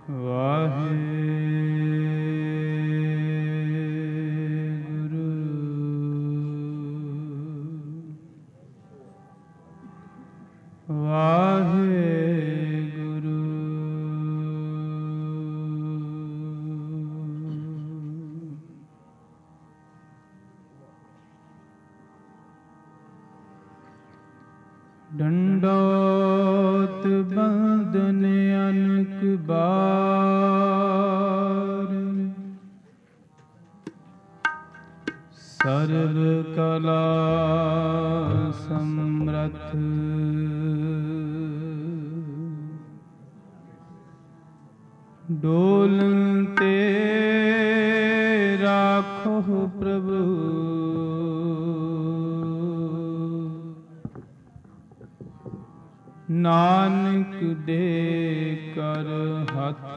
ਡੰਡੋਤ ਬੰਦਨ ਅਨਕ ਬਾਰ, ਸਰਬ ਕਲਾ ਸਮਰਥ, ਡੋਲਨ ਤੇ ਰਾਖੋ ਪ੍ਰਭੂ, ਨਾਨਕ ਦੇ ਕਰ ਹੱਥ।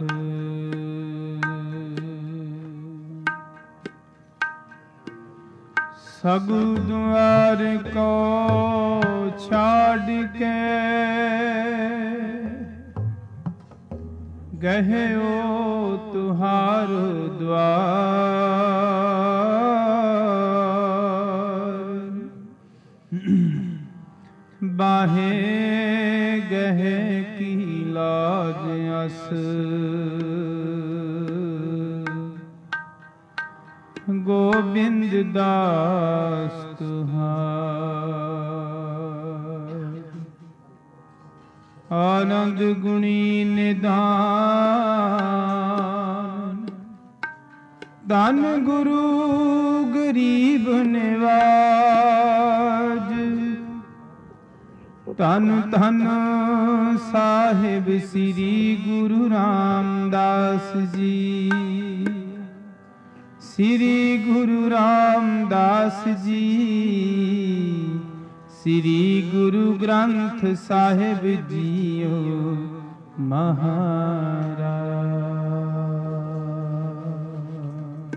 ਸਗਲ ਦੁਆਰ ਕੋ ਛਾੜ ਕੇ, ਗਹਿਓ ਤੁਹਾਰ ਦੁਆਰ, ਬਾਹੇ ਗਹਿ ਕੀ ਲਾਜ ਅਸ, ਗੋਬਿੰਦ ਦਾਸ ਤੁਹਾਰ। ਆਨੰਦ ਗੁਣੀ ਨਿਧਾਨ, ਧੰਨ ਗੁਰੂ ਗਰੀਬ ਨਿਵਾਜ, ਧੰਨ ਧੰਨ ਸਾਹਿਬ ਸ੍ਰੀ ਗੁਰੂ ਰਾਮਦਾਸ ਜੀ, ਸ੍ਰੀ ਗੁਰੂ ਰਾਮਦਾਸ ਜੀ, ਸ੍ਰੀ ਗੁਰੂ ਗ੍ਰੰਥ ਸਾਹਿਬ ਜੀਓ ਮਹਾਰਾਜ।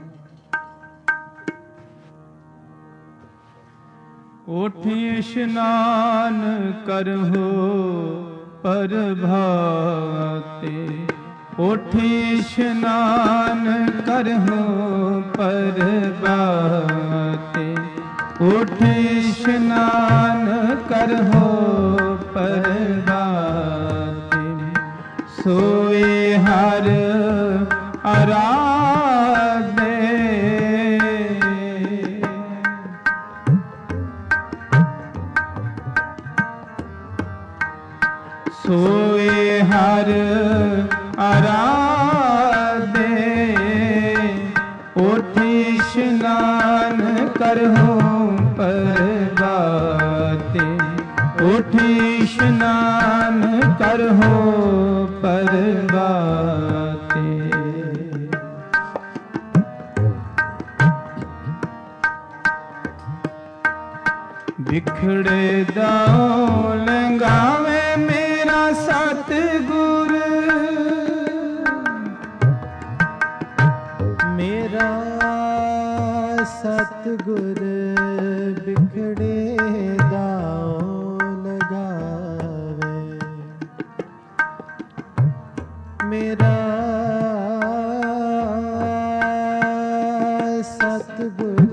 ਉਠ ਇਸ਼ਨਾਨ ਕਰਹੁ ਪ੍ਰਭਾਤੇ, ਉਠ ਇਸ਼ਨਾਨ ਕਰਹੁ ਪ੍ਰਭਾਤੇ, ਉਠ ਇਸ਼ਨਾਨ ਕਰਹੁ ਪ੍ਰਭਾਤੇ, ਸੋਏ ਹਰ ਆਰਾਧੇ, ਸੋਏ ਹਰ ਆਰਾਧੇ, ਉਠ ਇਸ਼ਨਾਨ ਕਰਹੁ ਪ੍ਰਭਾਤੇ, ਉਠ ਇਸ਼ਨਾਨ ਕਰਹੁ ਪ੍ਰਭਾਤੇ। ਵਿਖੜੇ ਦਾਉ ਲੰਘਾਵੇ ਮੇਰਾ ਸਤਿਗੁਰ, ਮੇਰਾ ਸਤਿਗੁਰ, ਵਿਖੜੇ ਦਾਉ ਲਗਾਵੇ, ਮੇਰਾ ਸਤਿਗੁਰ,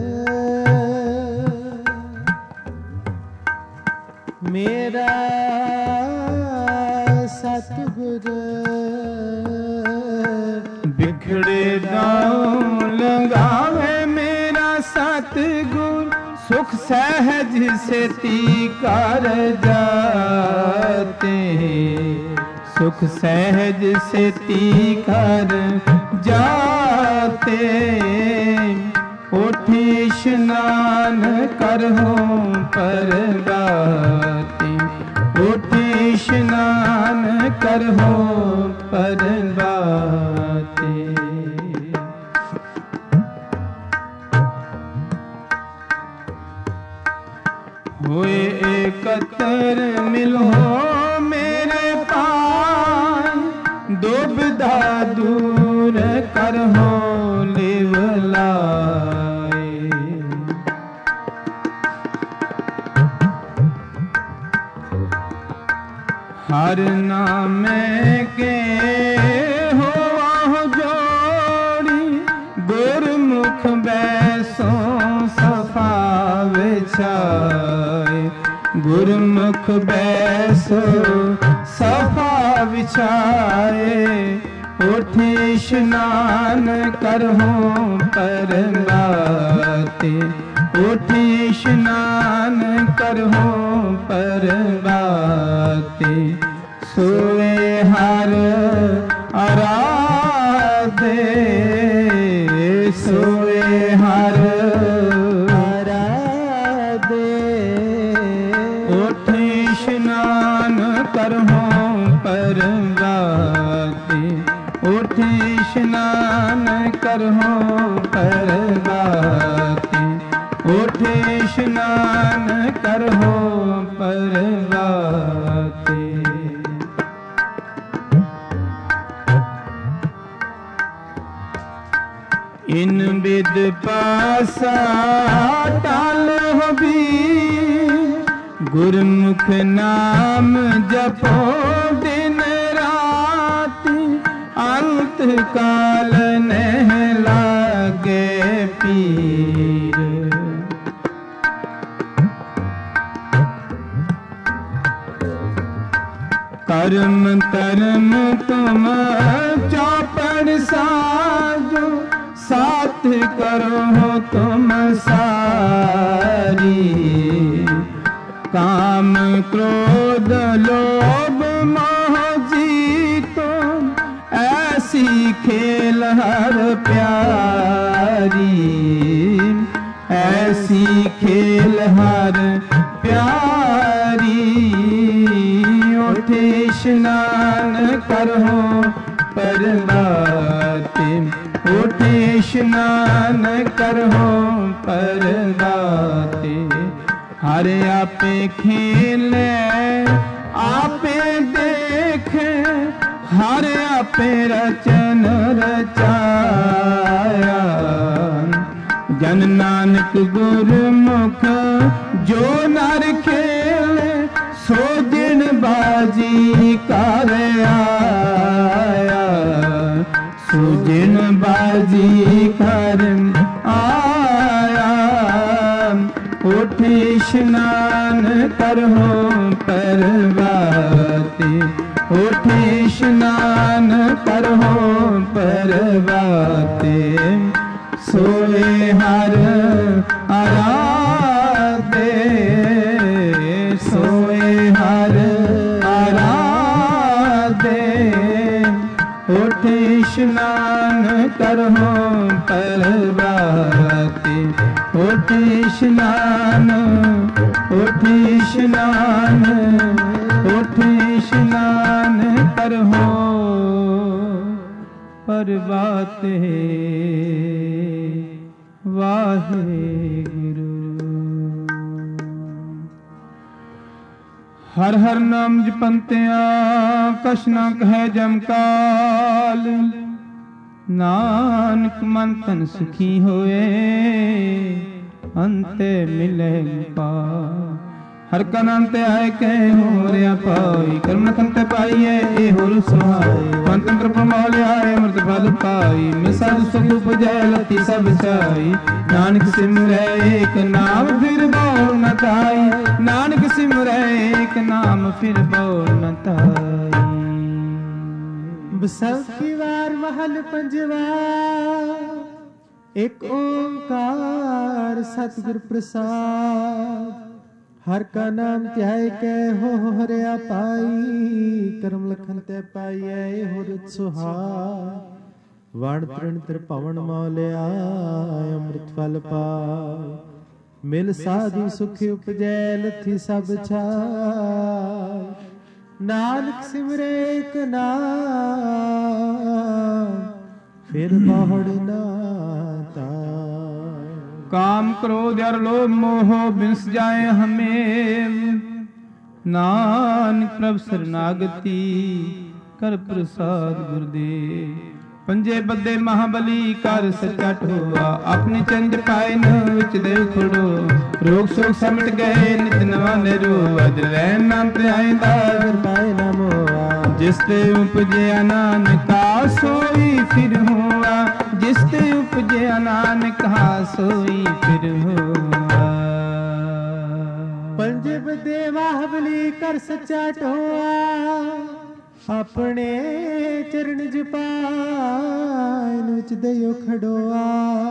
ਮੇਰਾ ਸਤਿਗੁਰ, ਵਿਖੜੇ ਦਾਉ ਲੰਘਾਵੇ ਮੇਰਾ ਸਤਿਗੁਰ, ਸੁਖ ਸਹਿਜ ਸੇਤੀ ਕਰ ਜਾਤੇ, ਸੁਖ ਸਹਿਜ ਸੇਤੀ ਕਰ ਜਾਤੇ, ਉਠ ਇਸ਼ਨਾਨ ਕਰਹੁ ਪ੍ਰਭਾਤੇ, ਉਠ ਇਸ਼ਨਾਨ ਕਰਹੁ ਪ੍ਰਭਾਤੇ। ਹੋਏ ਇਕੱਤਰ ਮਿਲਹੁ ਮੇਰੇ ਪਾਸ, ਦੁਬਿਧਾ ਦੂਰ ਕਰਹੁ ਲਿਵ ਲਾਏ, ਹਰ ਨਾਮੇ ਕੇ ਵਿਛਾਏ, ਗੁਰਮੁਖ ਬੈਸੋ ਸਫਾ ਵਿਛਾਏ, ਉਠ ਇਸ਼ਨਾਨ ਕਰਹੁ ਪਰਬਾਤੇ, ਉਠ ਇਸ਼ਨਾਨ ਕਰਹੁ ਪਰਬਾਤੇ, ਸੋਏ ਹਰ ਆਰਾਧੇ, ਸੋਏ ਹਰ ਆਰਾਧੇ, ਉਠ ਇਸ਼ਨਾਨ ਕਰਹੁ ਪਰਬਾਤੇ, ਉਠ ਇਸ਼ਨਾਨ ਕਰਹੁ ਪਰਬਾਤੇ, ਉਠ ਇਸ਼ਨਾਨ ਕਰਹੁ ਪਰਬਾਤੇ। ਇਨ ਬਿਦ ਪਾਸਾ ਟਲ ਹੋਬੀ, ਗੁਰਮੁਖ ਨਾਮ ਜਪੋ ਦਿਨ ਰਾਤੀ, ਅੰਤ ਕਾਲ ਨਹਿ ਲਾਗੇ ਪੀਰ। ਕਰਮ ਧਰਮ ਤੁਮ ਚੌਪੜ ਸਾਜੋ, ਸਾਥ ਕਰੋ ਤੁਮ ਸਾਰੀ। ਕਾਮ ਕ੍ਰੋਧ ਲੋਭ ਮੋਹ ਜੀਤੋ, ਐਸੀ ਖੇਲ ਹਰ ਪਿਆਰੀ, ਐਸੀ ਖੇਲ ਹਰ ਪਿਆਰੀ। ਉਠ ਇਸ਼ਨਾਨ ਕਰਹੁ ਪਰਬਾਤੇ, ਉਠ ਇਸ਼ਨਾਨ ਕਰਹੁ ਪਰਬਾਤੇ। ਹਰ ਆਪੇ ਖੇਲੇ ਆਪੇ ਦੇਖੇ, ਹਰ ਆਪੇ ਰਚਨ ਰਚਾਇਆ। ਜਨ ਨਾਨਕ ਗੁਰਮੁਖ ਜੋ ਨਰ ਖੇਲੇ, ਸੋ ਦਿਨ ਬਾਜੀ ਕਰ ਆਇਆ, ਸੋ ਦਿਨ ਬਾਜੀ ਕਰ ਆਇਆ। ਉਠ ਇਸ਼ਨਾਨ ਕਰਹੁ ਪਰਬਾਤੇ, ਉਠ ਇਸ਼ਨਾਨ ਕਰਹੁ ਪਰਬਾਤੇ। ਸੋਏ ਹਰ ਆਰਾਧੇ, ਸੋਏ ਹਰ ਆਰਾਧੇ। ਉਠ ਇਸ਼ਨਾਨ ਕਰਹੁ ਪਰਬਾਤੇ, ਉਠ ਇਸ਼ਨਾਨ, ਉਠ ਇਸ਼ਨਾਨ, ਉਠ ਇਸ਼ਨਾਨ ਕਰਹੁ ਪਰਬਾਤੇ। ਵਾਹਿਗੁਰੂ। ਹਰ ਹਰ ਨਾਮ ਜਪੰਤਿਆਂ ਕਛ ਨਾ ਕਹੈ ਜਮ ਕਾਲ, ਨਾਨਕ ਮਨ ਤਨ ਸੁਖੀ ਹੋਏ ਅੰਤੇ ਮਿਲੇ ਗੋਪਾਲ। ਹਰ ਕਾ ਨਾਮ ਤੇ ਆਏ ਕਹਿ ਹੋਰਿਆ ਪਾਈ, ਕਰਮ ਨਖਨ ਤੇ ਪਾਈਏ ਇਹ ਹੋਰ ਸੁਹਾਏ। ਮਨ ਤੰਤਰ ਪ੍ਰਮੋਹ ਲਿਆਏ ਅੰਮ੍ਰਿਤ ਫਲ ਪਾਈ, ਮਿਸਾਲ ਸੁਖ ਉਪਜੈ ਲਤੀ ਸਭ ਚਾਈ। ਨਾਨਕ ਸਿਮਰੈ ਏਕ ਨਾਮ ਫਿਰ ਬਹੁ ਨ ਤਾਈ, ਨਾਨਕ ਸਿਮਰੈ ਏਕ ਨਾਮ ਫਿਰ ਬਹੁ ਨ ਤਾਈ। ਬਸੰਤੀ ਵਾਰ ਮਹਲ ਪੰਜਵਾ, ਇੱਕ ਓੰਕਾਰ ਸਤਿਗੁਰ ਪ੍ਰਸਾਦ। ਹਰ ਕਾ ਨਾਮ ਧਿਆਇ ਕੈ ਹੋ ਹਰਿਆ ਪਾਈ, ਕਰਮ ਲਖਨ ਤੇ ਪਾਈਐ ਹੋ ਰਿਤ ਸੁਹਾਈ। ਵਣ ਤ੍ਰਿਣ ਤ੍ਰਿਭਵਨ ਮੌਲਿਆ ਅੰਮ੍ਰਿਤ ਫਲ ਪਾਇ, ਮਿਲ ਸਾਧੂ ਸੁਖ ਉਪਜੈ ਲਥੀ ਸਭ ਛਾਇ। ਨਾਨਕ ਸਿਮਰੇ ਏਕ ਨਾਮ ਫਿਰ ਬਹੁੜ ਨਾ ਤਾਈ। काम क्रोध अर लोभ मोह बिंस जाए हमें, नानक प्रभ शरणागति कर प्रसाद गुरुदेव। पंजे बदे महाबली कर सच्चा ठोआ, अपने चंज पाए न विच दे खड़ो। रोग शोक समट गए नित नवा निरो, अज रैन नाम ते आएंदा पाए न मोआ। जिस ते उपजया नानका सोई फिर हुआ, जिस ते उपजया नानका सोई फिर हुआ। ਪੰਜਬ ਦੇਵਾ ਹਵਲੀ ਕਰ ਸੱਚਾ ਢੋਆ, ਆਪਣੇ ਚਰਨ ਜਪਾਇਨ ਵਿੱਚ ਦਿਓ ਖੜੋਆ।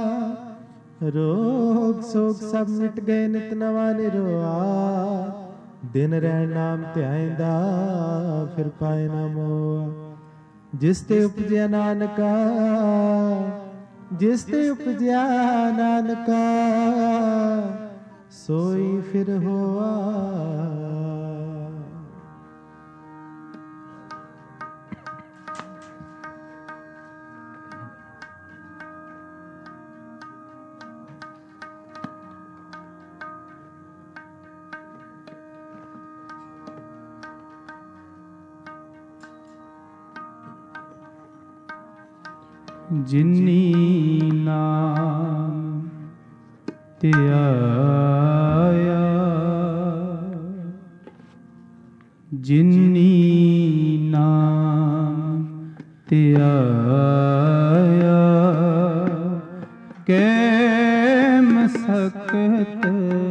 ਰੋਗ ਸੋਗ ਸਭ ਮਿਟ ਗਏ ਨਿਤ ਨਵਾ ਨਿਰੋਆ, ਦਿਨ ਰਹਿ ਨਾਮ ਧਿਆਇਂਦਾ ਫਿਰ ਪਾਏ ਨਾ ਮੋਆ। ਜਿਸ ਤੇ ਉਪਜਿਆ ਨਾਨਕਾ, ਜਿਸ ਤੇ ਉਪਜਿਆ ਨਾਨਕਾ, ਸੋਈ ਫਿਰ ਹੋਆ। ਜਿਨੀ ਨਾਮ ਤੇ ਆਇਆ, ਜਿਨੀ ਨਾਮ ਤੇ ਆਇਆ, ਕੈ ਮਸਕਤ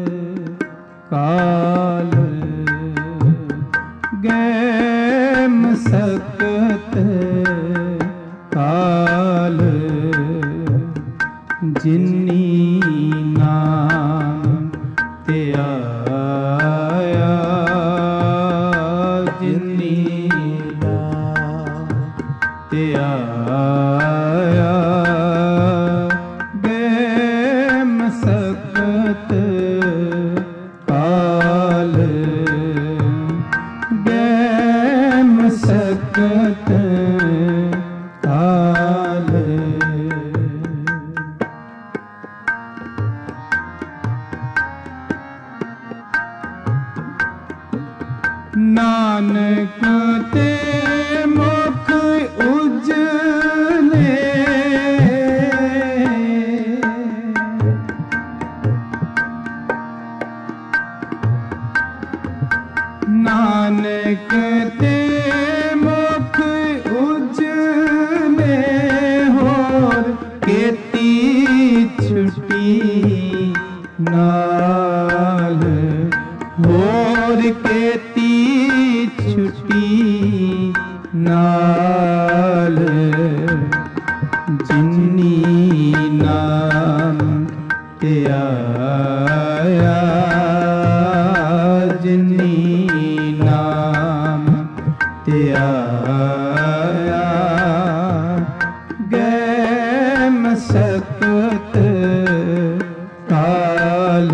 ਕਾਲ, ਗੈ ਮਸਕਤ ਕਾਲ, ਜਿਨੀ ਨਾਮ ਤੇ ਆਇਆ, ਜਿਨੀ ਨਾਮ ਤੇ ਆਇਆ, ਗੈ ਮਸਕਤ ਕਾਲ, ਗੈ ਮਸਕਤ ਕਾਲ। ਨਾਨਕ ਤੇ ਮੁਖ ਉਜਲੇ, ਨਾਨਕ ਤੇ ਮੁਖ ਉਜਲੇ, ਹੋਰ ਕੀਤੀ ਛੁਟੀ ਨਾਲ, ਹੋਰ ਕੀਤੀ ਛੁਟੀ ਨਾਲ, ਜਿਨੀ ਨਾਮ ਤੇ ਆਇਆ, ਜਿਨੀ ਨਾਮ ਤੇ ਆਇਆ, ਗੈ ਮਸਕਤ ਕਾਲ,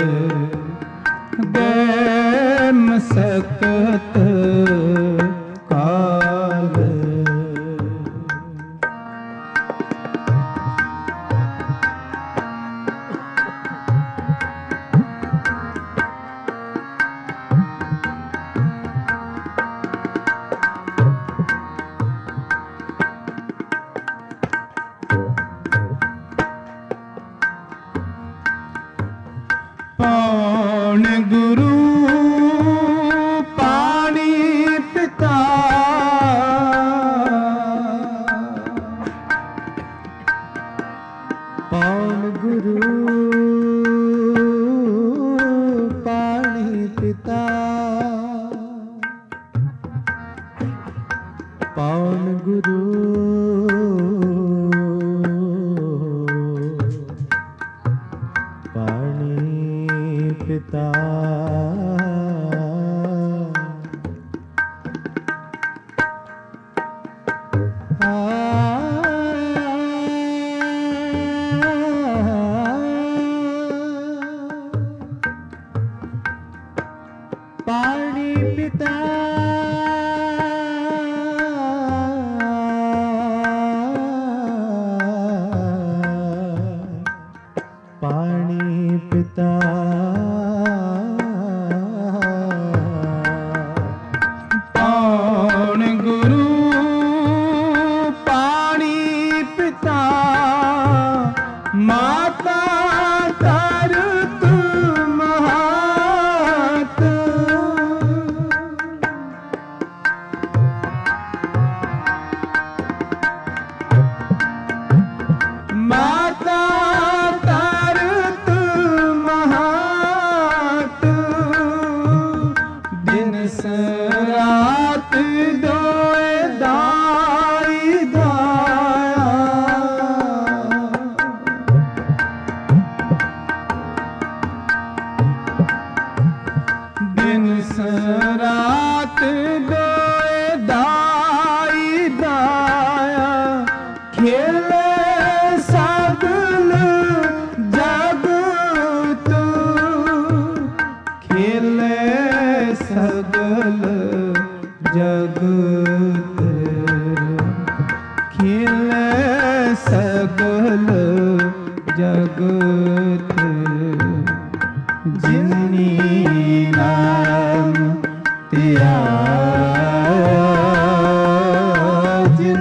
ਗੈ ਮਸਕਤ ਕਾਲ। ਪੌਣ ਗੁਰੂ ਪਾਣੀ ਪਿਤਾ, ਪੌਣ ਗੁਰੂ ਪਾਣੀ ਪਿਤਾ, ਪੌਣ ਗੁਰੂ ਪਾਣੀ ਪਿਤਾ, ਪਾਣੀ ਪਿਤਾ, ਪਾਣੀ ਪਿਤਾ, ਪੌਣ ਗੁਰੂ ਪਾਣੀ ਪਿਤਾ, ਮਾਤਾ ਧਰਤ ਮਹਾਤ, ਮਾਤਾ ਧਰਤ ਮਹਾਤ,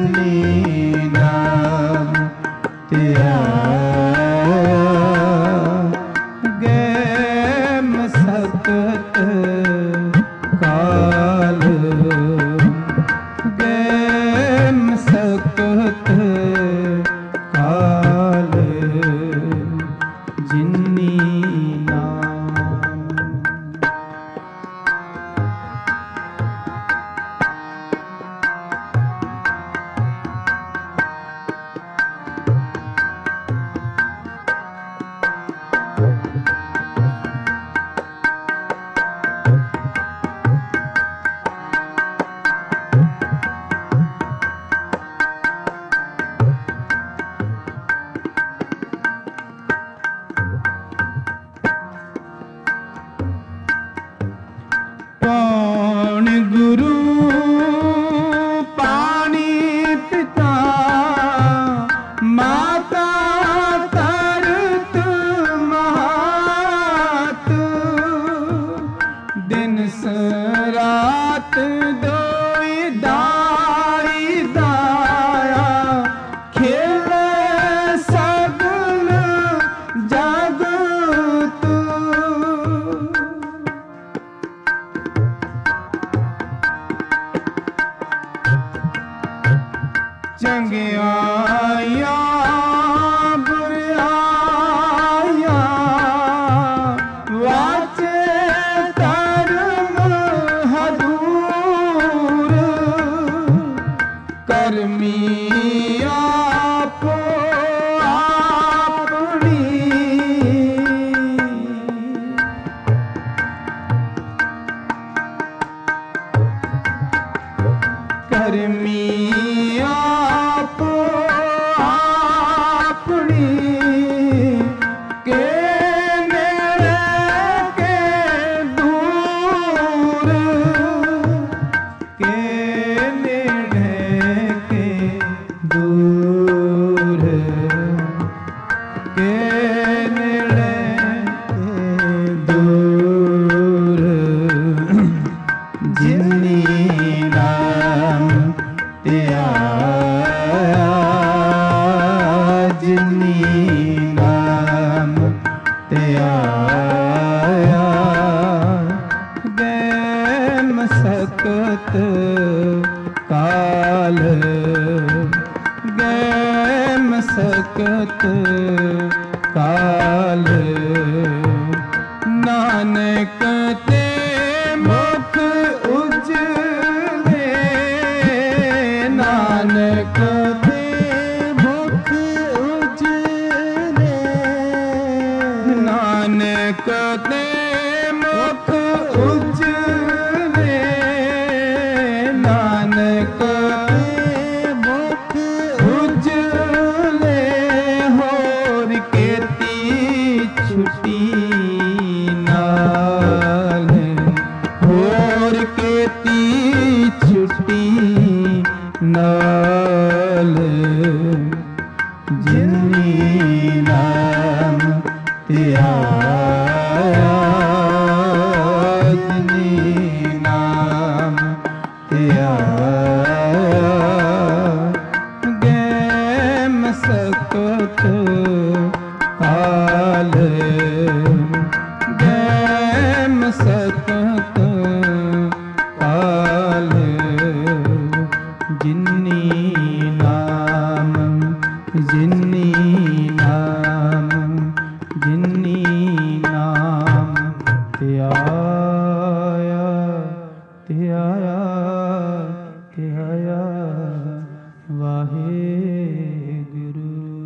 ਜਿਨੀ ਨਾਮ ਧਿਆਇਆ ਗਏ ਮਸਕਤ ਕਾਲ ਗਏ ਮਸਕਤ ਕਾਲ ਜਿਨੀ ਚੰਗਿਆਈਆਂ ਬੁਰਾਈਆਂ ਵਾਚੇ ਧਰਮ ਹਦੂਰ ਕਰਮੀ ਆਪੋ ਆਪਣੀ ਕਰਮੀ ਸਕਤ ਕਾਲ ਨਾਨਕ ਤੇ ਮੁਖ ਉਜਲੇ ਨਾਨਕ ਤੇ ਮੁਖ ਉਜਲੇ ਨਾਨਕ ਤੇ ਮੁਖ ਉਜਲੇ ਨਾਨਕ ਨਾਲ ਜਿਨੀ ਨਾਮ ਧਿਆਇਆ ਜਿਨੀ ਨਾਮ ਧਿਆਇਆ ਗਏ ਮਸਕਤ ਕਾਲ ਗਏ ਮਸਕਤ ਕਾਲ ਜਿਨੀ ਨਾਮ ਜਿਨੀ ਨਾਮ ਜਿਨੀ ਨਾਮ ਧਿਆਇਆ ਧਿਆਇਆ ਧਿਆਇਆ ਵਾਹਿਗੁਰੂ।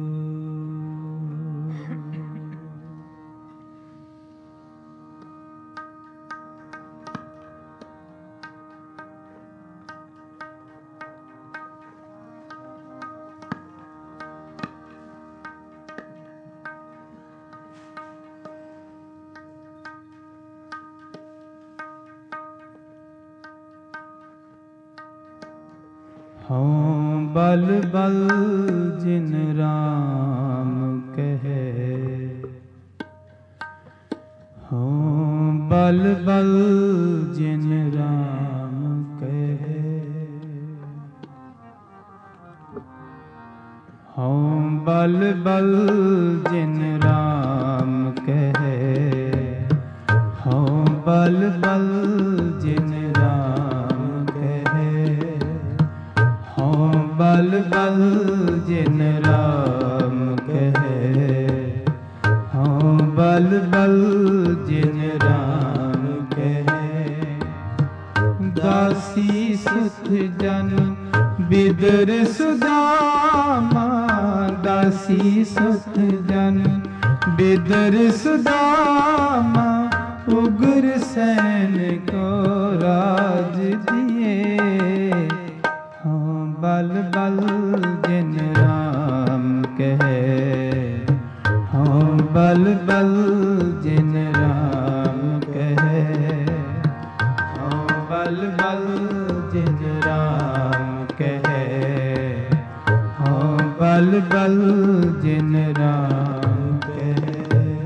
ਹਉ ਬਲ ਬਲ ਜਿਨ ਰਾਮ ਕਹੈ ਹਉ ਬਲ ਬਲ ਜਿਨ ਰਾਮ ਕਹੈ हूँ बल बल जिन राम कहे, हूँ बल बल जिन राम कहे, हूँ बल बल जिन राम कहे, हूँ बल बल जिन राम कहे। दासी सुत जन बिदुर सुदामा, दासी सुत जन बिदुर सुदामा, उग्र सैन को राज दिए, हाँ बल बल जिन राम कहे, हाँ बल बल जिन राम कहे, हाँ बल बल जिन राम कहे, हाँ बल बल जिन राम कहे।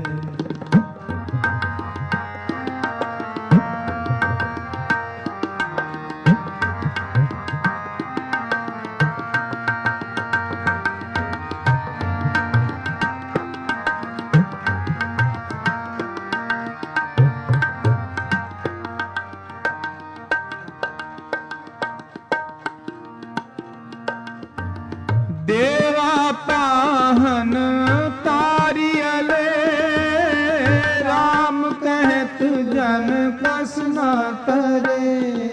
देवा पाहन तारियले, राम कहत जन कस न करे,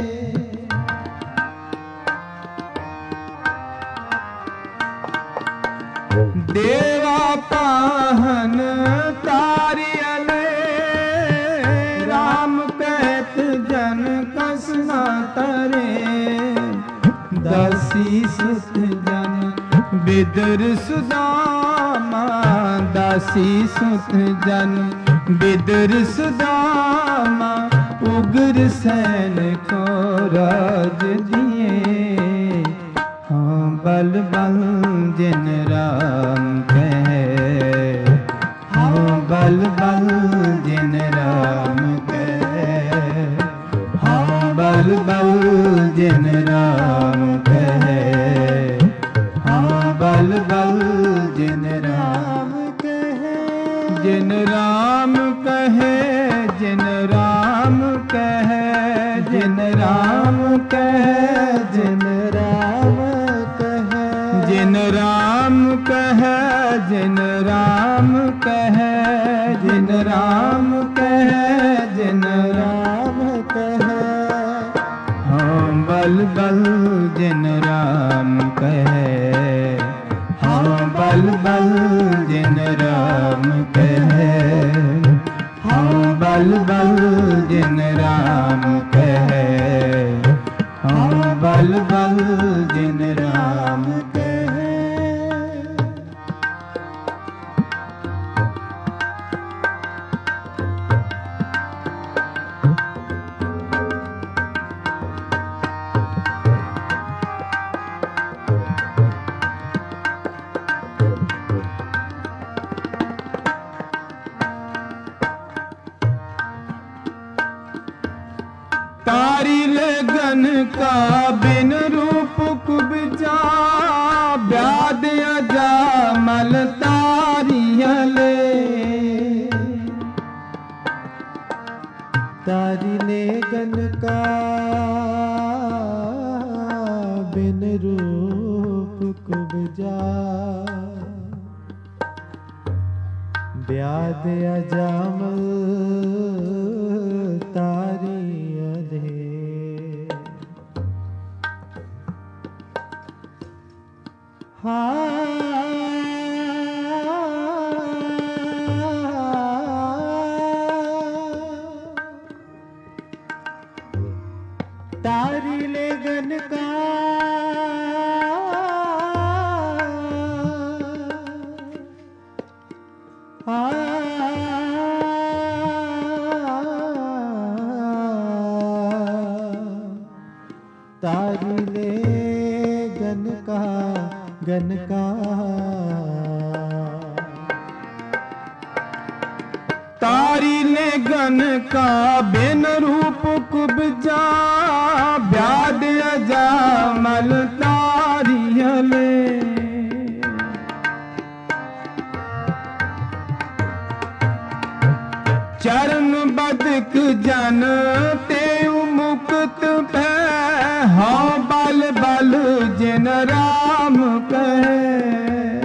देवा पाहन तारियले, राम कहत जन कस न करे, दासी सुत जन बिदुर सुदामा, दासी सुत जन बिदुर सुदामा, उग्र सैन को राज दिए, हाँ बल बल जिन राम कहे, हाँ बल बल जिन राम कहे, हाँ बल बल जिन राम कहे, बल बल जिन राम कहे, जिन राम कहे, जिन राम कहे, जिन राम कहे, जिन राम कहे, जिन राम कहे, जिन राम कहे, जिन राम कहे, जिन राम कहे, हाँ बल बल जिन राम कहे, बल बल जिन राम कहे, हाँ बल बल जिन राम कहे, हाँ बल बल जिन राम कहे। तारी लगन का बिन रूप कुबजा, ब्याद अजामल तारियले, तारी लगन का बिन रूप कुबजा, ब्याद अजामल तारियले, तारी लगन का तारी लगन का गन का, तारी लगन का बिन रूप कुबजा, ब्याद अजामल तारियले, जिन राम कहे।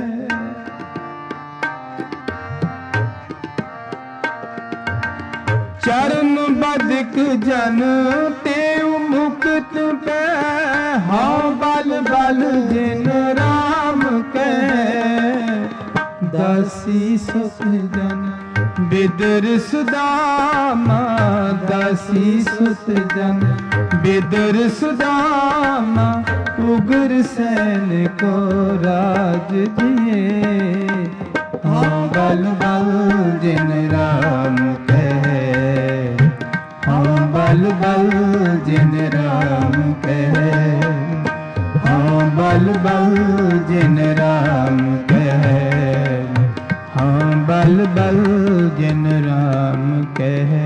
चरण बदिक जन तेउ मुक्त पे, हाँ बल बल जिन राम कहे। दासी सुत जन बिदर सुदामा, दासी सुत जन बिदर सुदामा। उग्र सैन को राज दिए, हाँ बल बल जिन राम कहे। हाँ बल बल जिन राम कहे। हाँ बल बल जिन राम कहे। हाँ बल बल जिन राम कहे।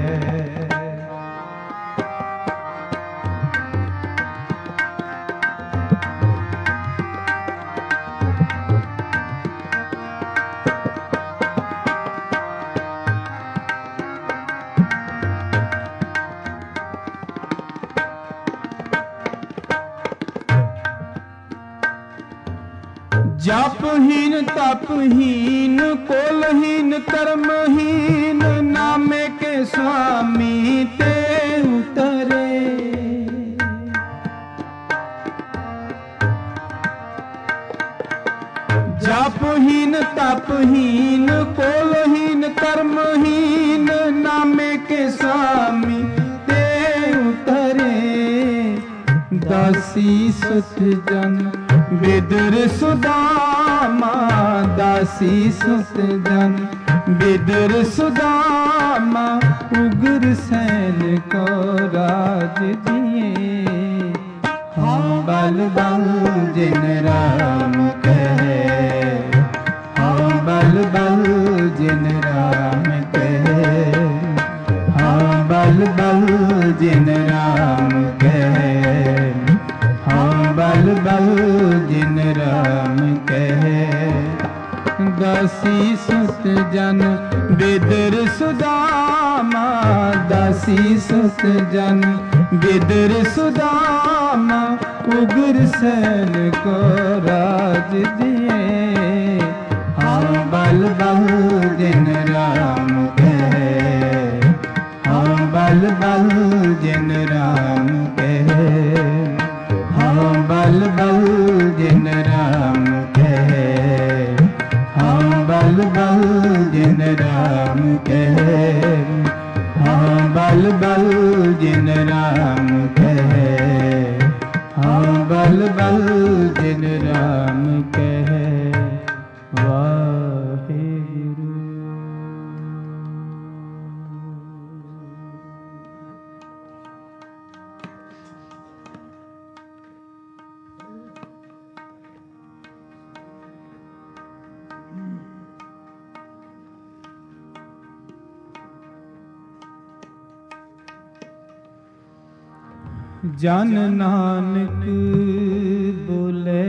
जपहीन तपहीन कोलहीन कर्महीन, नामे के स्वामी ते उतरे। जपहीन तपहीन कोलहीन कर्महीन, नामे के स्वामी ते उतरे। दासी सुत जन बिदर सुदामा, दासी सुत जन बिदर सुदामा। उग्र सैन को राज दिए, हाँ बल बल जिन राम कहे। हाँ बल बल जिन राम कहे। हाँ बल बल जिन राम कहे। हाँ बल बल जिन राम कहे। दासी सुत जन बिदर सुदामा, दासी सुत जन बिदर सुदामा। उग्र सैन को राज दिए, हाँ बल बल जिन राम कहे। हाँ बल बल जिन राम कहे। हाँ बल बल जिन राम कहे। हाँ बल बल जिन राम कहे। हाँ बल बल जिन राम कहे। हाँ बल बल जिन राम कहे। वाहेगुरु। जन नानक बोले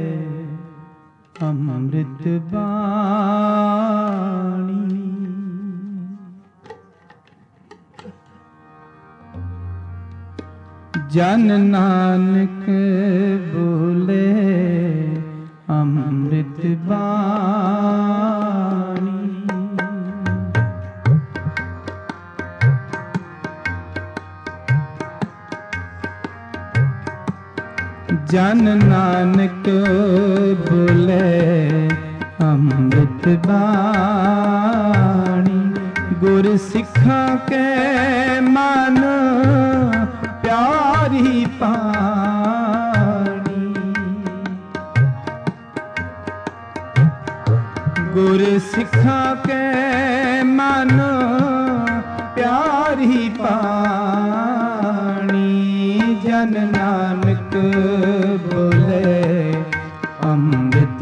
अमृत बाणी। जन नानक बोले अमृत बाणी। जन नानक बोले अमृत बाणी। गुर सिखा के मन प्यारी पानी। गुर सिखा के मन प्यारी पानी। जन नानक बोले अमृत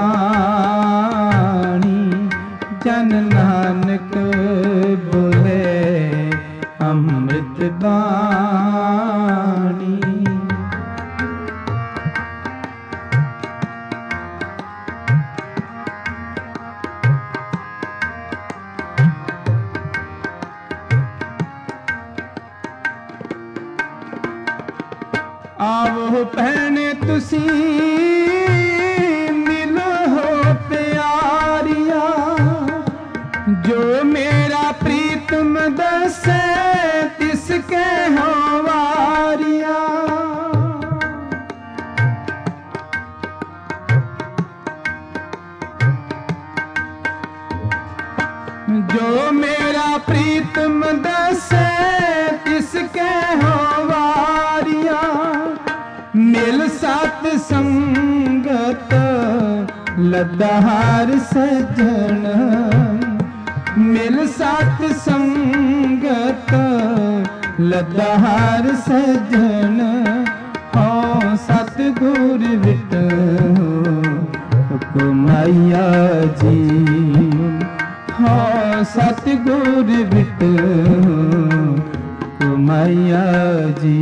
बाणी। जन नानक बोले अमृत बाणी। आवो पहने तुसी मिलो हो प्यारिया, जो मेरा प्रीतम दसे तिसके हो वारिया। जो मेरा प्रीतम दसे तिसके हो वारिया, मिल सत संगत लद्दाहार सज्जन, मिल सत संगत लद्दाहार सज्जन, हो सतगुर विट हुकमाया जी, हो सतगुर विट हुकमाया जी।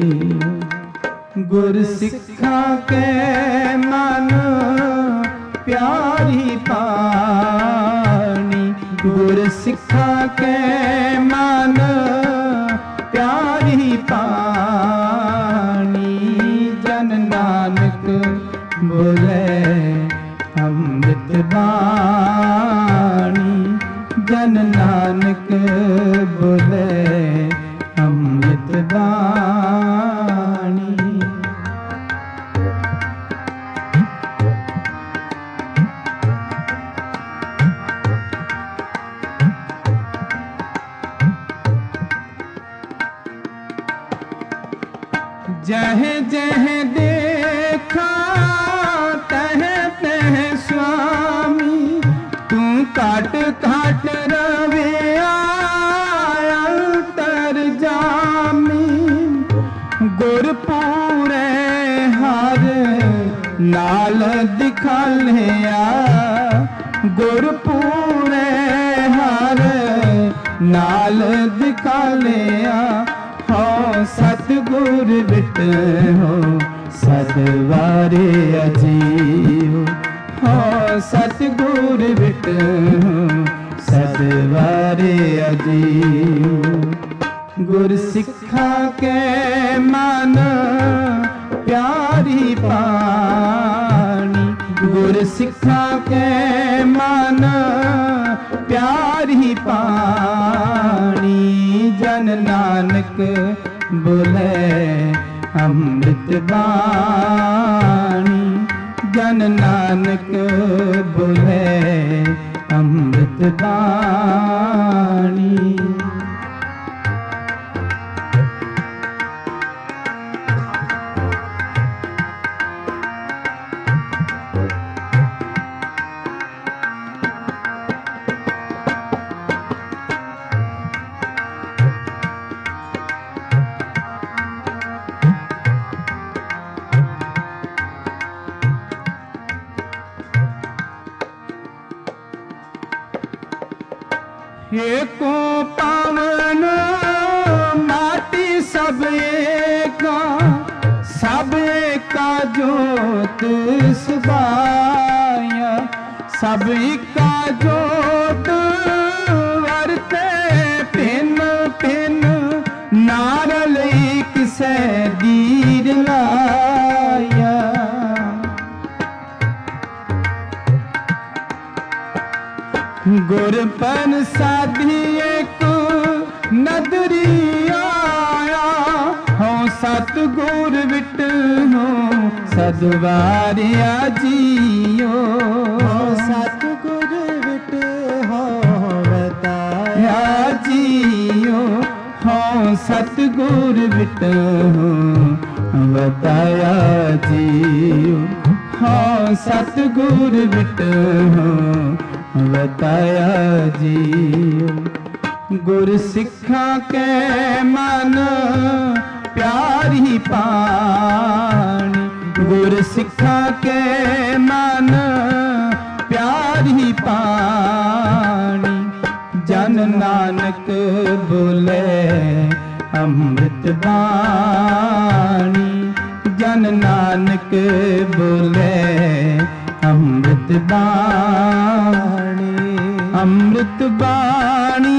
गुर सिखा के मन प्यारी पानी, गुर सिखा के मन प्यारी पानी, जन नानक बोले अमृत बाणी, जन नानक बोले अमृत बाणी। जह जह देखा तह तह स्वामी, तू काट काट रवे अंतर जामी। गुरपुरे हर नाल दिखा लिया, गुरपुरे हर नाल दिखा लिया, हो सतगुर विट हो सदवारे अजीव, हो सतगुर विट हो सदवारे अजीव। गुर सिखा के मन प्यारी पानी, गुर सिखा के मन प्यारी पानी, जन नानक बोले अमृत बाणी, जन नानक बोले अमृत बाणी। एको पावन माटी सब एका, सब एका जोत सुबाया, सब एका जोत वरते पिन पिन, नारल किसे दीर लाया। गुर पन साधी एक नदरी आया, हो सतगुर विट हो सदवारिया जियो, हो सतगुर विट हो बताया जियो, हो सतगुर विट हो बताया जियो, हो सतगुर विट हो बताया जियो। गुर सिखा के मन प्यारी पानी, गुर सिखा के मन प्यारी पानी, जन नानक बोले अमृत बाणी, जन नानक बोले अमृत बाणी। अमृत बाणी,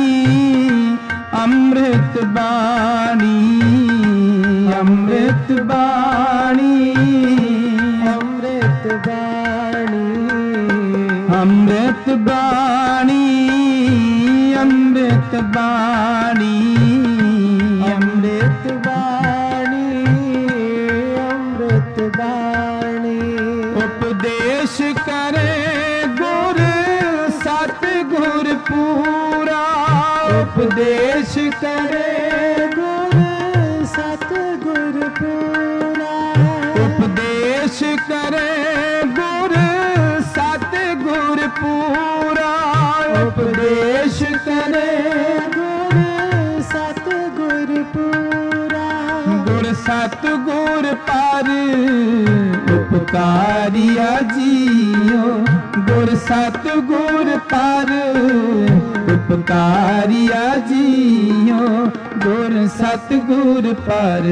अमृत बाणी, अमृत बाणी, बाणी ਅੰਮ੍ਰਿਤ ਬਾਣੀ ਅੰਮ੍ਰਿਤ ਬਾਣੀ ਅੰਮ੍ਰਿਤ ਬਾਣੀ ਅੰਮ੍ਰਿਤ ਬਾਣੀ ਉਪਦੇਸ਼ ਕਰੇ ਗੁਰ ਸਤਿਗੁਰ ਪੂਰਾ ਉਪਦੇਸ਼ ਕਰੇ ਗੁਰ ਸਤਿਗੁਰ ਪੂਰਾ ਉਪਦੇਸ਼ ਕਰੇ ਗੁਰ ਸਤਿਗੁਰ ਪੂਰਾ ਉਪਦੇਸ਼ ਕਰੇ ਗੁਰ ਸਤਿਗੁਰ ਪੂਰਾ ਗੁਰ ਸਤਿਗੁਰ ਪਰ ਉਪਕਾਰੀਆ ਜੀਓ ਗੁਰ ਸਤਿਗੁਰ ਪਰ ਉਪਕਾਰੀਆ ਜੀਓ ਗੁਰ ਸਤਿਗੁਰ ਪਰ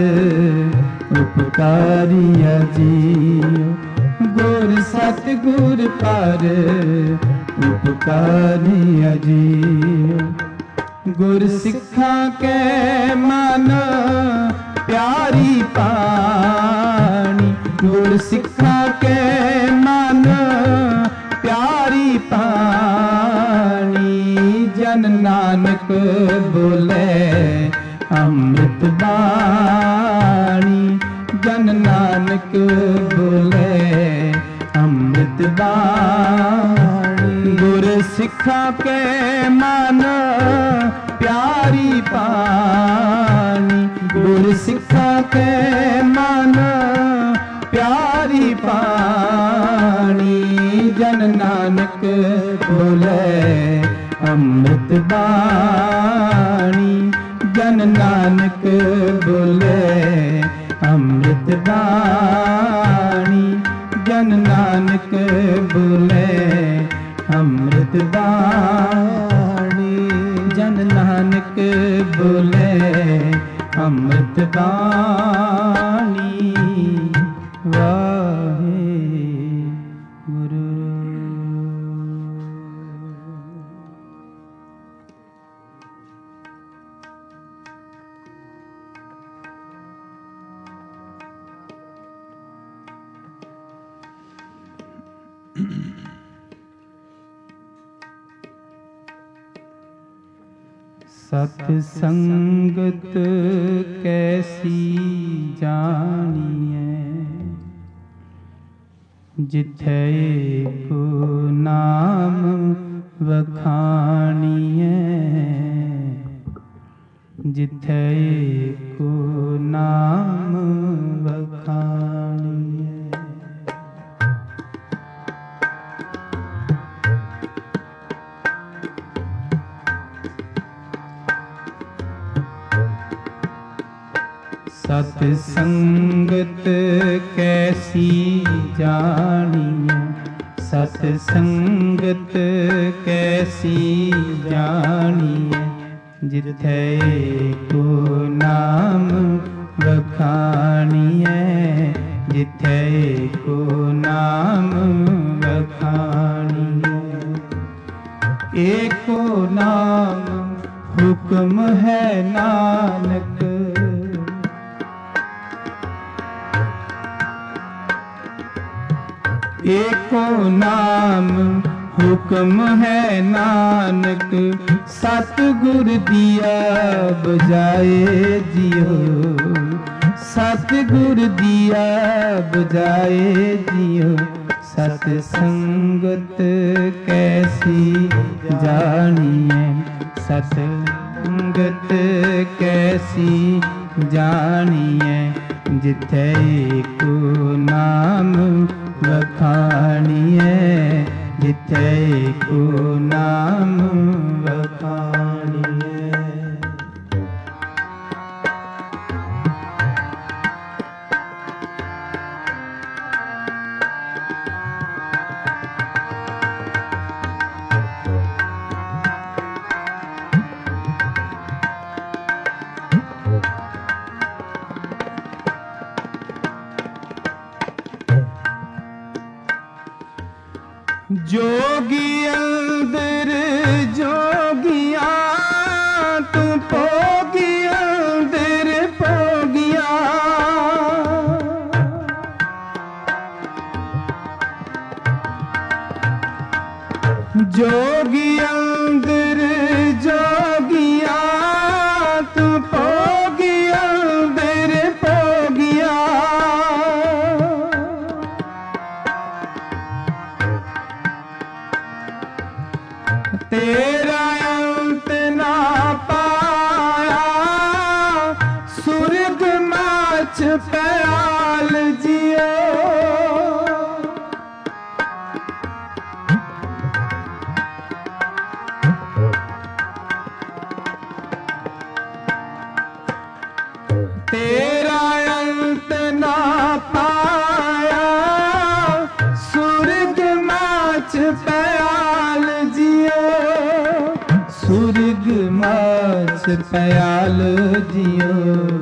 ਉਪਕਾਰੀਆ ਜੀਓ ਗੁਰ ਸਤਿਗੁਰ ਪਰ ਉਪਕਾਰੀਆ ਜੀਓ ਗੁਰ ਸਿੱਖਾਂ ਕੇ ਮਨ ਪਿਆਰੀ ਪਾਣੀ ਗੁਰ ਸਿੱਖਾਂ ਕੇ ਮਨ ਪਿਆਰੀ ਪਾਣੀ ਜਨ ਨਾਨਕ ਬੋਲੇ ਅੰਮ੍ਰਿਤ ਬਾਣੀ ਜਨ ਨਾਨਕ ਬੋਲੇ ਅੰਮ੍ਰਿਤ ਬਾਣੀ ਗੁਰ ਸਿੱਖਾਂ ਕੇ ਮਨ ਪਿਆਰੀ ਪਾਣੀ ਗੁਰ ਸਿੱਖਾਂ ਕੇ ਮਨ ਪਿਆਰੀ ਪਾਣੀ ਜਨ ਨਾਨਕ ਬੋਲੇ ਅੰਮ੍ਰਿਤ ਬਾਣੀ ਜਨ ਨਾਨਕ ਬੋਲੇ ਅੰਮ੍ਰਿਤ ਬਾਣੀ ਜਨ ਨਾਨਕ ਬੋਲੇ ਅੰਮ੍ਰਿਤ ਬਾਣੀ ਜਨ ਨਾਨਕ ਬੋਲੇ ਅੰਮ੍ਰਿਤ ਬਾਣੀ ਵਾਹਿਗੁਰੂ। सत संगत कैसी जानिए जिथे को नाम वखानिए जिथे को नाम वखानिए। सत संगत कैसी जानिए सत संगत कैसी जानिए जिथे को नाम वखानिए जिथे को नाम वखानिए। एको नाम हुक्म है नानक एको नाम हुक्म है नानक सतगुर दिया बजाए जियो सतगुर दिया बजाए जियो। सत संगत कैसी जानिए सत संगत कैसी जानिए जिथे को नाम वखानिए जिथे को नाम वखानिए। जोगी अंदर जोगिया तू पोगी अंदर पोगिया जोगी अंदर जोगिया तू पोगी अंदर पोगिया। तेरा अंत ना पाया सुर्ग माच प्याल जियो। तेरा अंत ना पाया सुर्ग माच प्याल जियो। सुर्ग माच प्याल जियो।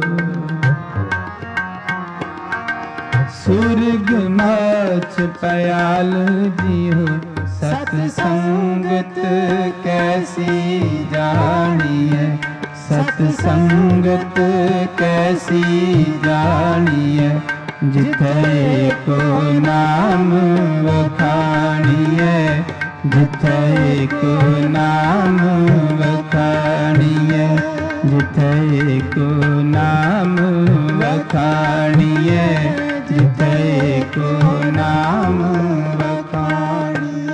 सुर्ग माच प्याल जियो। सतसंगत कैसी जानिए सतसंगत कैसी जानिए। जिथे को नाम वखानिए जिथे को नाम वखानिए जिथे को नाम वखानिए जिथे को नाम वखानिए।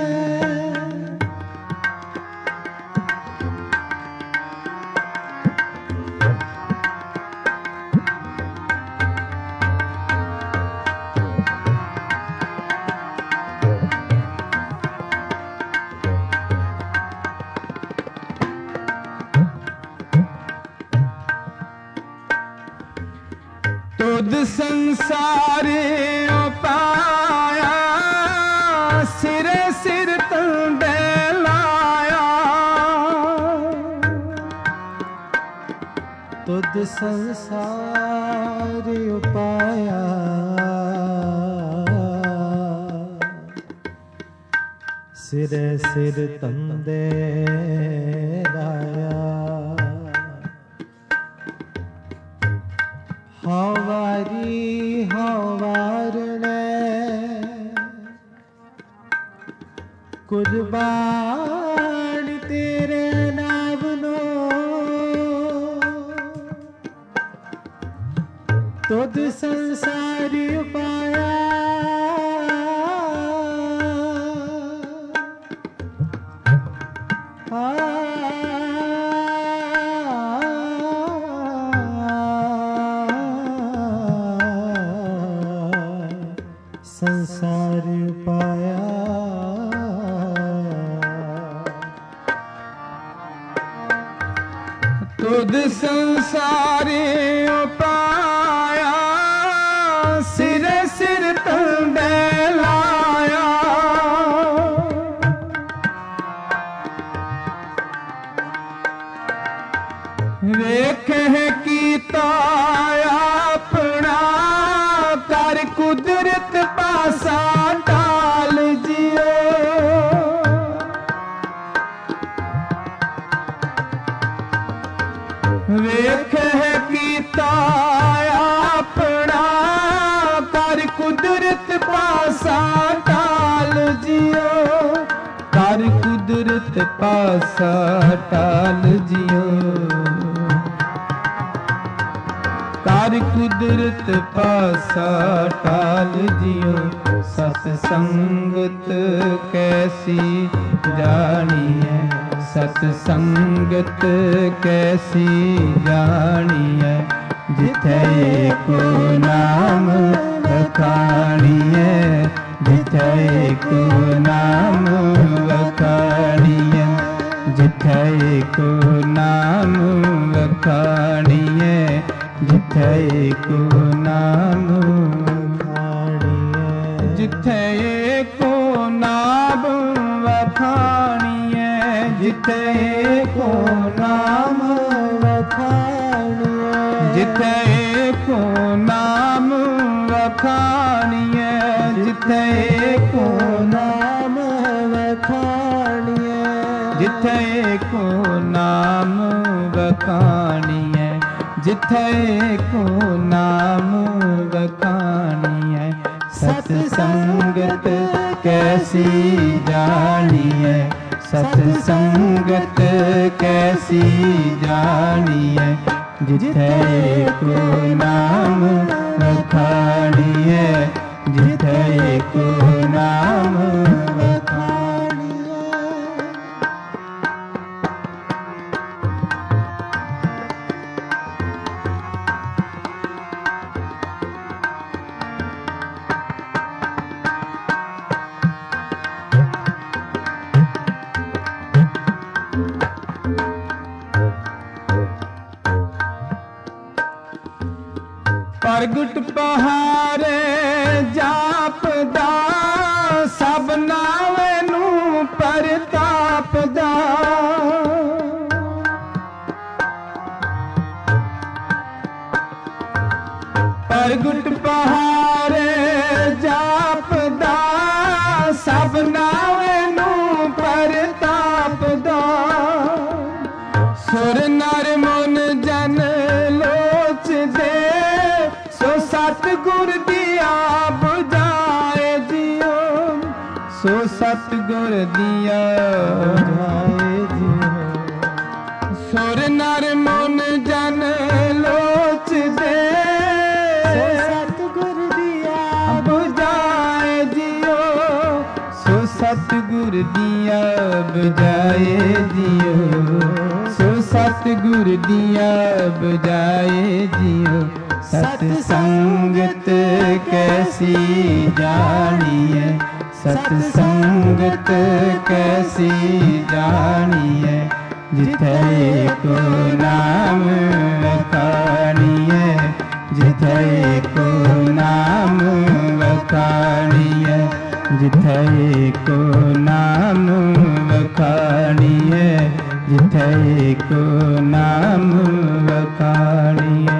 तुद संसारे पाया सिरे सिर तंडे लाया। तुद संसार पाया सिरे सिर तंदे लाया। हवारी हवारने कुर्बान तेरे नाम नो। तुद संसारी पाया संसार पाया। तुद संसारे पाया सिर सिर तंडे लाया। वेख कीता अपना कर कुदरत पासा टाल जियो। वेख कीता अपना कर कुदरत पासा टाल जियो। कर कुदरत पासा टाल जियो। कर कुदरत पासा टाल जियो। सतसंगत कैसी जानिए सतसंगत कैसी जानिए। जिथे को नाम वखानिए जिथे को नाम वखानिए जिथे को नाम वखानिए जिथे को नाम वखानिए जिथे को नाम वखानिए जिथे को नाम वखानिए जिथे को नाम वखानिए जिथे को नाम वखानिए जिथे को नाम वखानिए जिथे को नाम वखानिए। सतसंगत कैसी जानिए सत संगत कैसी जानिए, जिथे को नाम वखाणिए, जिथे को नाम वखाणिए। प्रगट पहारे जापदा, सब नावे नू परतापदा। प्रगट पहारे जापदा, सब नावे नू परतापदा। सुर नर मुन जन लोच दे, सो सतगुर दिया बुझाए जियो, सो सतगुर दिया बुझाए जियो। सुर नर मुन जन लोच दे, सो सतगुर दिया बुझाए जियो, सो सतगुर दिया बुझाए जियो, सो सतगुर दिया बुझाए जियो। सत संगत कैसी जानिए, सत संगत कैसी जानिए, जिथे को नाम वखाणिए, जिथे को नाम वखाणिए, जिथे को नाम वखाणिए, जिथे को नाम वखाणिए।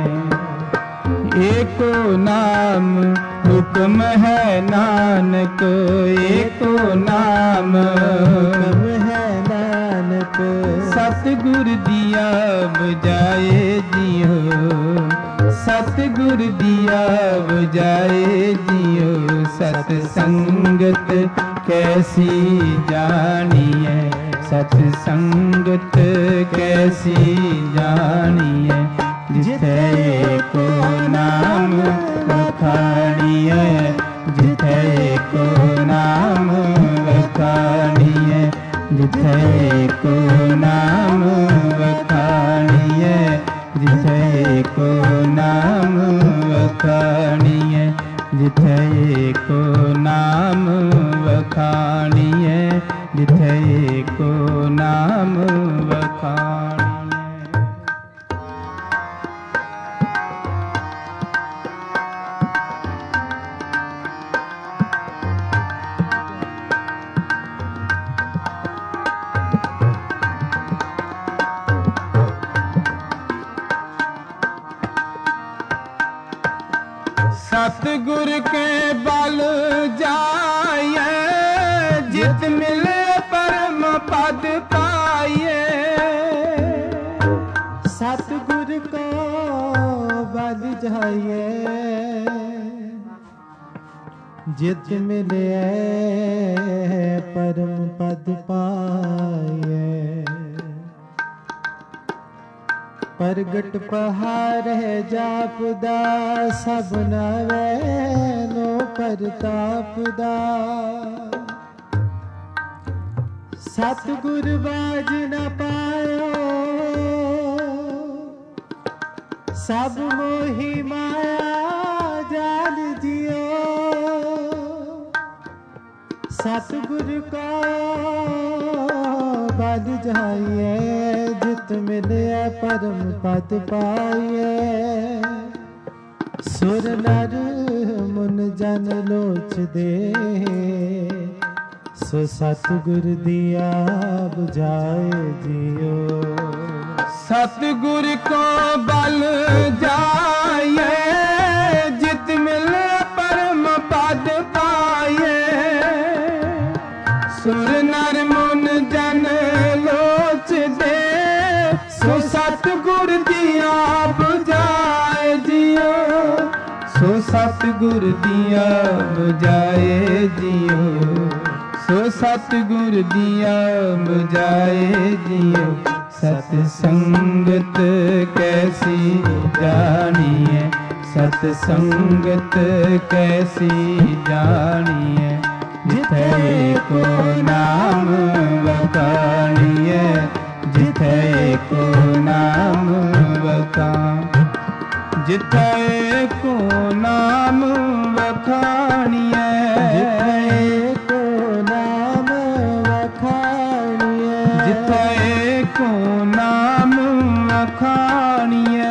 एको नाम हुक्म है नानक, एको नाम हुक्म है नानक, सतगुर दिया बुझाए जियो, सतगुर दिया बुझाए जियो। सत संगत कैसी जानिए, सत संगत कैसी जानिए, जिथे को नाम वखाणिए, जिथे को नाम वखाणिए, जिथे को नाम वखाणिए, जिथे को नाम वखाणिए, जिथे को नाम वखाणिए, जिथे को नाम वखाणिए। सतगुर के बल जाइए, जित मिले परम पद पाइए। सतगुर को बल जाइए, जित मिले परम पद पाइए। प्रगट पहाड़ है जापदा, सब नवे नो परतापदा। सतगुर बाज न पायो, सब मोही माया जाल जियो। सतगुर का बल जाइए, जित मिले परम पद पाइए। सुर नर मुन जन लोच दे, सो सतगुर दिया बुझाए जियो। सतगुर को बल जाइए, जित मिले परम पद पाइए। सुर नर मुन जन लोच दे, सो सतगुर दिया बुझाए जियो। सो सतगुर दिया बुझाए जियो, ਸੋ ਸਤਿਗੁਰ ਦੀਆ ਬੁਝਾਏ ਜਿਉ ਸਤ ਸੰਗਤ ਕੈਸੀ ਜਾਣੀਐ ਸਤ ਸੰਗਤ ਕੈਸੀ ਜਾਣੀਐ ਜਿਥੇ ਕੋ ਨਾਮ ਵਖਾਣੀਐ ਜਿਥੇ ਕੋ ਨਾਮ ਵਖਾਣੀਐ ਜਿਥੇ ਕੋ ਨਾਮ ਵਖਾਣੀਐ ਜਿਥੇ ਕੋ ਨਾਮ ਵਖਾਣੀਐ ਜਿਥੇ ਕੋ ਨਾਮ ਵਖਾਣੀਐ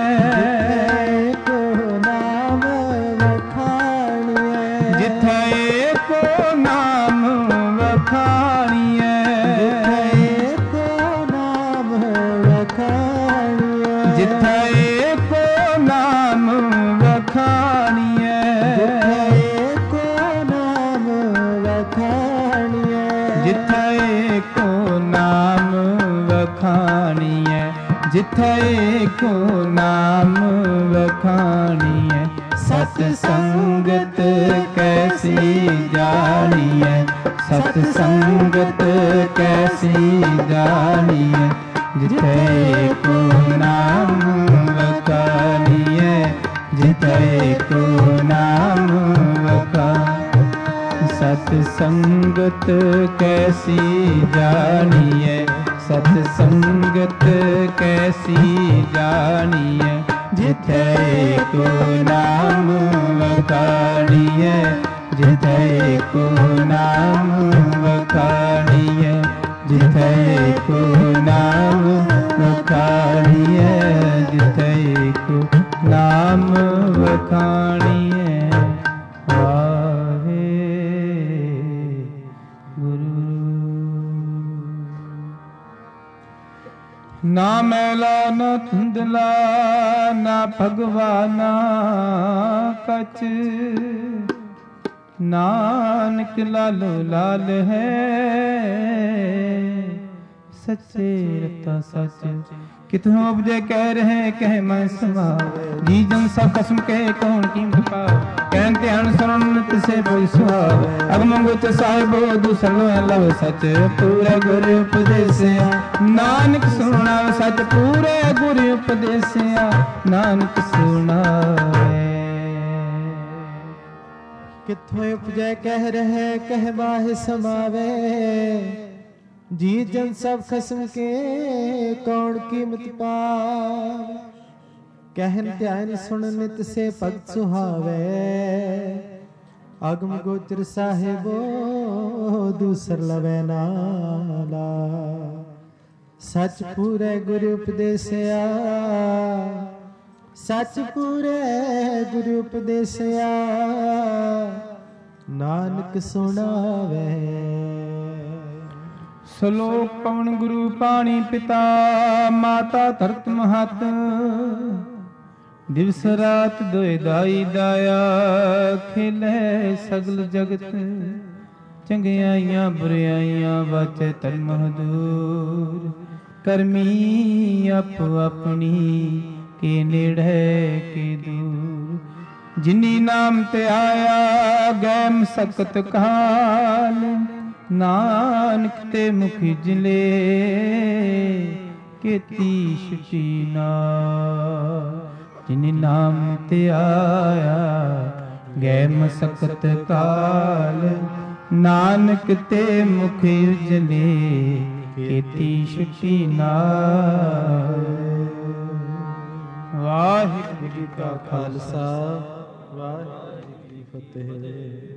ਜਿਥੇ ਕੋ ਨਾਮ ਵਖਾਣੀਐ ਜਿਥੇ ਕੋ ਨਾਮ ਵਖਾਣੀਐ ਜਿਥੇ ਕੋ ਨਾਮ ਵਖਾਣੀਐ ਜਿਥੇ ਕੋ ਨਾਮ ਵਖਾਣੀਐ ਸਤ ਸੰਗਤ ਕੈਸੀ ਜਾਣੀਐ ਸਤ ਸੰਗਤ ਕੈਸੀ ਜਾਣੀਐ ਜਿਥੇ ਕੋ ਨਾਮ ਵਖਾਣੀਐ ਜਿਥੇ ਕੋ ਨਾਮ ਵਖਾਣੀਐ ਸਤ ਸੰਗਤ ਕੈਸੀ ਜਾਣੀਐ ਸਤ ਸੰਗਤ ਕੈਸੀ ਜਾਣੀਐ ਜਿਥੇ ਕੋ ਨਾਮ ਵਖਾਣੀਐ ਜਿਥੇ ਕੋ ਨਾਮ ਵਖਾਣੀਐ ਜਿਥੇ ਕੋ ਨਾਮ ਵਖਾਣੀਐ ਜਿਥੇ ਕੋ ਨਾਮ ਵਖਾਣੀਐ ਵਾਹਿਗੁਰੂ। ਨਾ ਮੈਲਾ ਨਾ ਧੁੰਦਲਾ ਨਾ ਭਗਵਾਨਾ ਕਛ ਨਾਨਕ ਲਾਲੋ ਲਾਲ ਹੈ ਸੱਚੇ ਰਤਾ ਸੱਚ कितु उपजे कह रहे कह मैं समावे जी जन सब कसम के कौन कीमत पाओ कहते हन सुनत से कोई सुहाव अब मंगुत साहिबो दूसरो लव सच पूरे गुरु उपदेसिया नानक सुना सच पूरे गुरु उपदेसिया नानक सुनावे। किथों उपजे कह रहे कह माहि समावे जी जन सब खसम के कौन कीमत पावे कहन ध्यान सुन नित से भगत सुहावे अगम गोचर साहिबो दूसर लवै नाला सच पूरे गुरु उपदेसिया सच पूरे गुरु उपदेसिया नानक सुनावे। ਸ਼ਲੋਕ ਪਵਨ ਗੁਰੂ ਪਾਣੀ ਪਿਤਾ ਮਾਤਾ ਧਰਤ ਮਹਤ ਦਿਵਸ ਰਾਤ ਦੋਇ ਦਾਈ ਦਾਇਆ ਖੇਲੇ ਸਗਲ ਜਗਤ ਚੰਗਿਆਈਆਂ ਬੁਰਿਆਈਆਂ ਵਾਚੈ ਧਰਮ ਹਦੂਰ ਕਰਮੀ ਆਪੋ ਆਪਣੀ ਕੇ ਨੇੜੇ ਕੇ ਦੂਰ ਜਿਨੀ ਨਾਮ ਤੇ ਆਇਆ ਗੈ ਮਸਕਤ ਕਾਲ ਨਾਨਕ ਤੇ ਮੁਖ ਜਿਲੇ ਕੀਤੀ ਛੁਟੀ ਨਾ ਜਿਨ ਨਾਮ ਤੇ ਆਇਆ ਗੈ ਮਸਕਤ ਕਾਲ ਨਾਨਕ ਤੇ ਮੁਖ ਜਿਲੇ ਕੀਤੀ ਛੁਟੀ ਨਾ। ਵਾਹਿਗੁਰੂ ਜੀ ਕਾ ਖਾਲਸਾ ਵਾਹਿਗੁਰੂ ਜੀ ਕੀ ਫਤਿਹ।